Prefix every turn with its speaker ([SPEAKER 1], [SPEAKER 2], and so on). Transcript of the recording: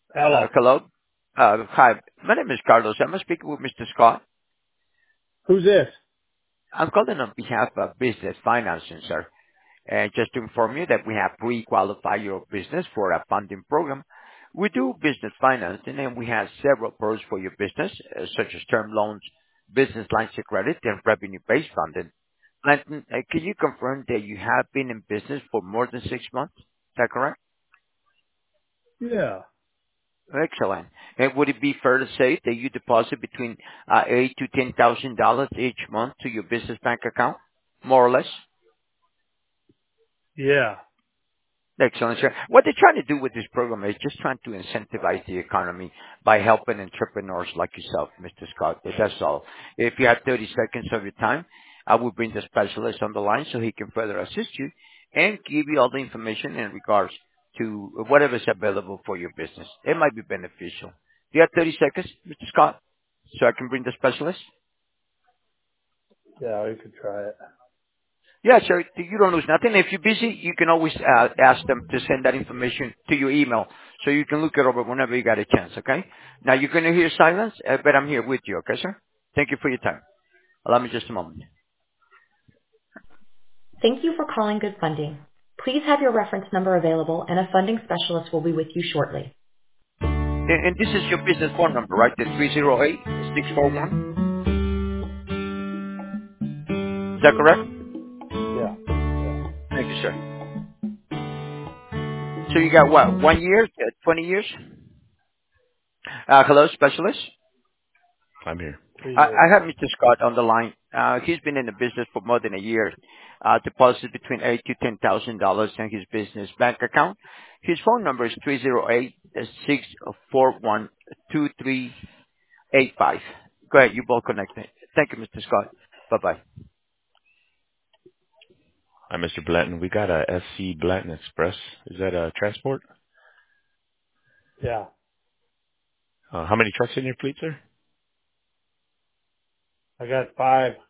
[SPEAKER 1] Hello.
[SPEAKER 2] Hello. Hi. My name is Carlos. I'm speaking with Mr. Scott.
[SPEAKER 1] Who's this?
[SPEAKER 2] I'm calling on behalf of Business Financing, sir. And just to inform you that we have pre-qualified your business for a funding program. We do business financing, and we have several pros for your business, such as term loans, business lines of credit, and revenue-based funding. Clinton, can you confirm that you have been in business for more than 6 months? Is that correct?
[SPEAKER 1] Yeah.
[SPEAKER 2] Excellent. And would it be fair to say that you deposit between eight to $10,000 each month to your business bank account, more or less?
[SPEAKER 1] Yeah.
[SPEAKER 2] Excellent, sir. What they're trying to do with this program is just trying to incentivize the economy by helping entrepreneurs like yourself, Mr. Scott. That's all. If you have 30 seconds of your time, I will bring the specialist on the line so he can further assist you and give you all the information in regards to whatever is available for your business. It might be beneficial. Do you have 30 seconds, Mr. Scott, so I can bring the specialist?
[SPEAKER 1] Yeah, we could try it.
[SPEAKER 2] Yeah, sir. You don't lose nothing. If you're busy, you can always ask them to send that information to your email so you can look it over whenever you got a chance, okay? Now, you're going to hear silence, but I'm here with you, okay, sir? Thank you for your time. Allow me just a moment. Thank you for calling Good Funding. Please have your reference number available, and a funding specialist will be with you shortly. And this is your business phone number, right? The 308-641? Is that correct?
[SPEAKER 1] Yeah.
[SPEAKER 2] Thank you, sir. So you got what, 1 year, 20 years? Hello, specialist?
[SPEAKER 1] I'm here.
[SPEAKER 2] I
[SPEAKER 1] 3 years.
[SPEAKER 2] I have Mr. Scott on the line. He's been in the business for more than a year. Deposits between eight to $10,000 in his business bank account. His phone number is 308-641-2385. Go ahead, you both connected. Thank you, Mr. Scott. Bye-bye.
[SPEAKER 1] I'm Mr. Blanton. We got a SC Blanton Express. Is that a transport? Yeah. How many trucks in your fleet, sir? I got 5.